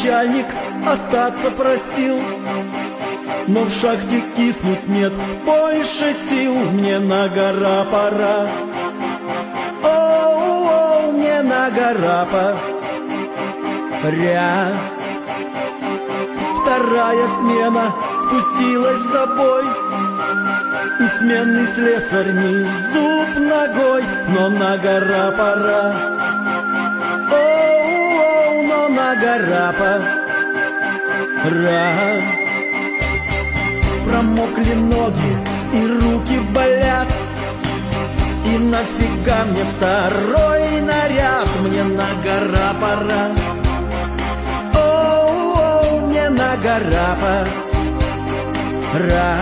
начальник остаться просил, но в шахте киснуть нет больше сил. Мне на гора пора, о, мне на гора пора. Вторая смена спустилась в забой, и сменный слесарь не в зуб ногой. Но на гора пора, о, но на гора пора. Промокли ноги и руки болят, и нафига мне второй наряд? Мне на гора пора, о, мне на гора пора.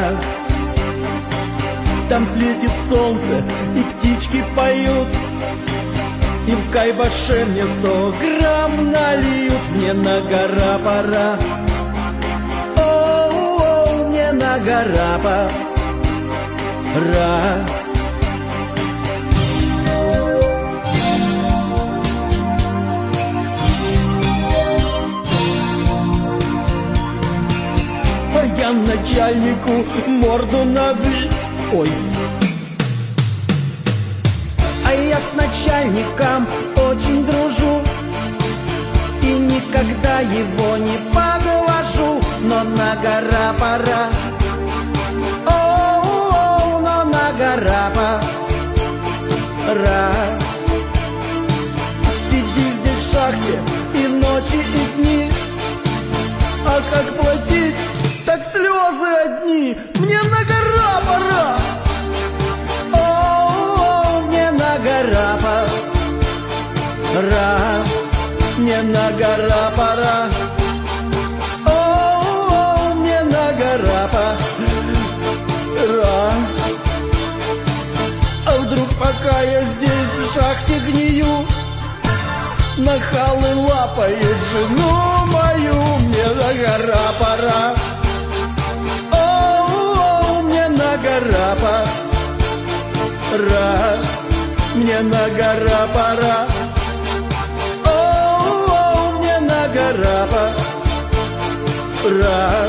Там светит солнце и птички поют, и в кайбаше мне 100 грамм нальют. Мне на гора пора, о, мне на гора пора. Я начальнику морду набил. Ой. А я с начальником очень дружу и никогда его не подвожу. Но на гора пора, о, но на гора пора. Сиди здесь в шахте и ночи, и дни, а как платить, так слезы одни. Мне на гора пора, о, мне на гора пора. Мне на гора пора, о, мне на гора пора. А вдруг, пока я здесь в шахте гнию, нахалы лапает жену мою? Мне на гора пора, о, мне на гора пора. Мне на гора пора, о, мне на гора пора.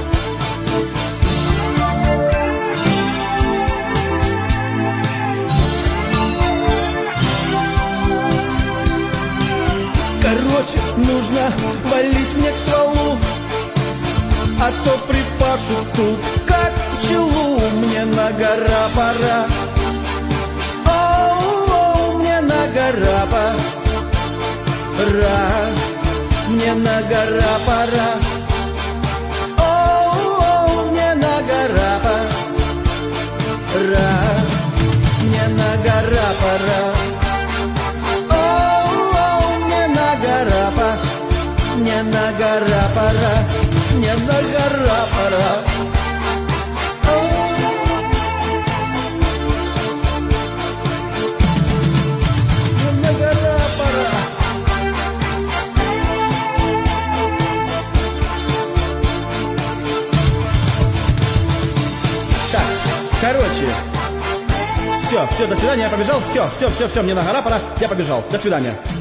Короче, нужно валить мне к стволу, а то припашу тут, как пчелу. Мне на гора пора, о, мне на гора пора. Мне на гора пора, о, мне на гора пора. Мне на гора пора, мне на гора пора, мне на гора пора. Мне на гора пора. Так, короче, все, до свидания, я побежал. Все, мне на гора пора, я побежал. До свидания.